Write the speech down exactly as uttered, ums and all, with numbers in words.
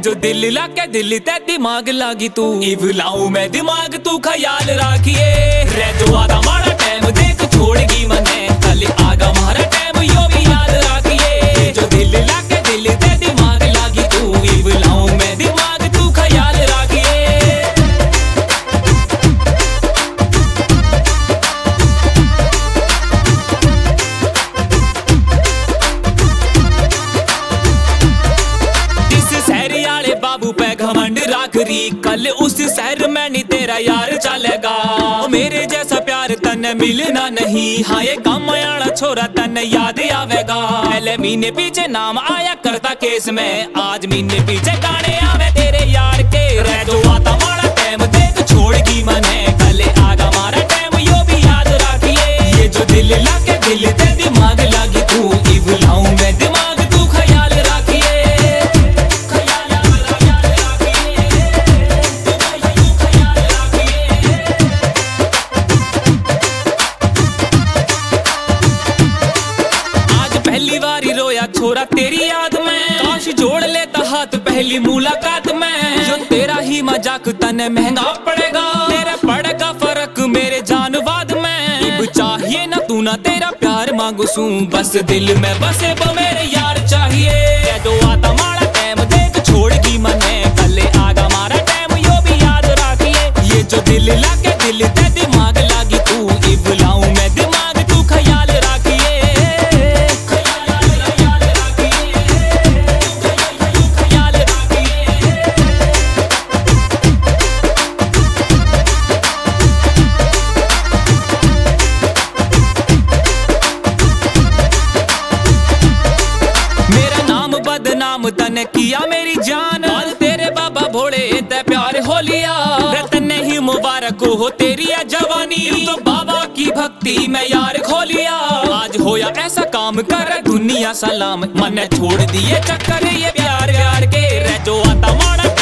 जो दिल लाके दिल ते दिमाग लागी तू इवलाऊ मैं दिमाग तू ख्याल राखिए रे जो आधा मारा टाइम देख छोड़गी मने कल आगा मारा टाइम यो भी याद राखिए जो दिल लाके दिल ते दिमाग लागी तू इवलाऊ मैं दिमाग तू ख्याल राखिए। बाबू पे घमंड राख री कल उस शहर में नहीं तेरा यार चलेगा मेरे जैसा प्यार तने मिलना नहीं हाँ ये काम आना छोरा तने याद आवेगा पहले महीने पीछे नाम आया करता केस में आज महीने पीछे गाने आवे तेरे यार के रह जो आता मारा टाइम देख छोड़गी मने कल आगा मारा टाइम यो भी याद राखिए ये जो दिल लाके दिल ते दिमाग लागी तू इवलाऊ मैं दिमाग तू ख्याल राखिए। पहली बारी रोया छोरा तेरी याद में काश जोड़ लेता हाथ पहली मुलाकात में जो तेरा ही मजाक तने महंगा पड़ेगा तेरे पड़ेगा फर्क मेरे जानवाद में अब चाहिए ना तू ना तेरा प्यार मांगू सू बस दिल में बसे वो मेरे यार चाहिए जो आता मारा टाइम देख छोड़गी मने कल आगा मारा टाइम यो भी याद राखिए ये जो दिल लाके दिल ते दिमाग लागी तू इवलाऊ मैं दिमाग तू ख्याल राखिए। बदनाम तने किया मेरी जान आज तेरे बाबा भोले ते प्यार हो लिया तने ही मुबारक हो तेरी जवानी तो बाबा की भक्ति में यार खो लिया आज होया ऐसा काम कर दुनिया सलाम मन छोड़ दिए चक्कर ये प्यार प्यार के रह जो आता मारा